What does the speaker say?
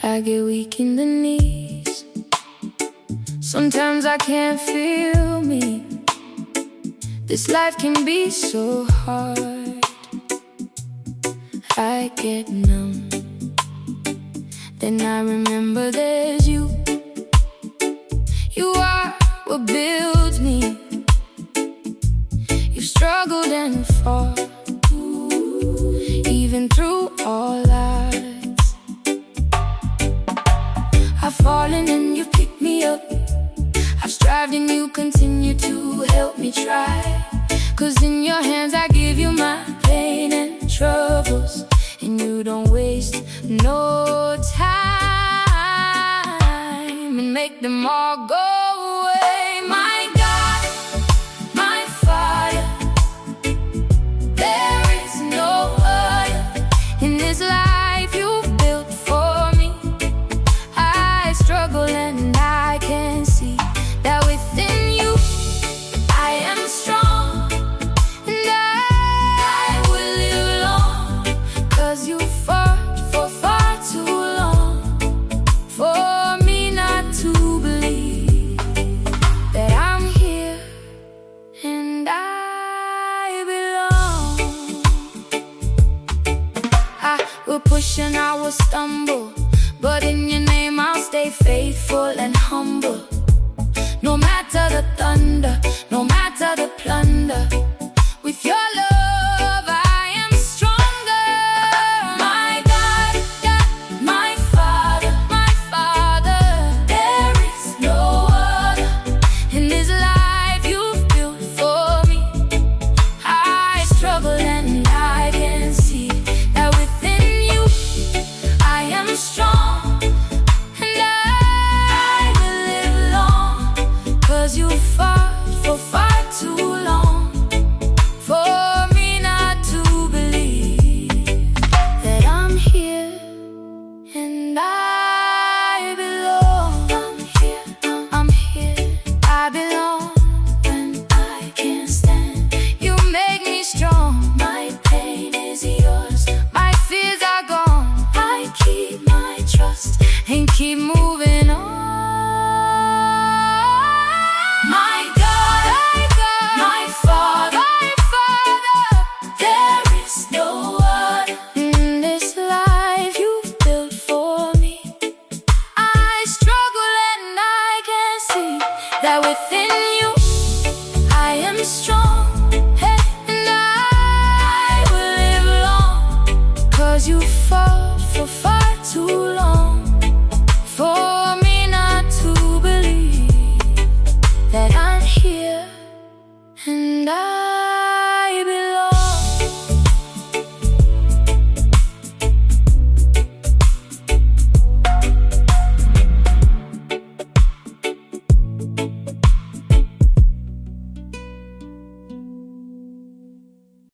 I get weak in the knees. Sometimes I can't feel me. This life can be so hard. I get numb. Then I remember there's you. You are what builds me. You've struggled and fought, even through all odds. I've fallen and you picked me up. I've strived and you continue to help me try. 'Cause in your hands I give you my pain and troubles, and you don't waste no time and make them all go away. My God, my Father, there is no other in this life you've built for me. I struggle and I can see that within you I am strong, and I will live long. 'Cause you fought for far too long for me not to believe that I'm here and I belong. I will push and I will stumble, but in your name I'll stay faithful and humble. No matter the thunder, no matter the plunder, with your love I am stronger. My God, my Father, there is no other in this life you've built for me. I struggle and I can see that within you I am strong, and I will live long. 'Cause you fought for far too long for me not to believe that I'm here and I belong. I'm here, I belong, and I can't stand. You make me strong. My pain is yours, my fears are gone. I keep my trust and keep moving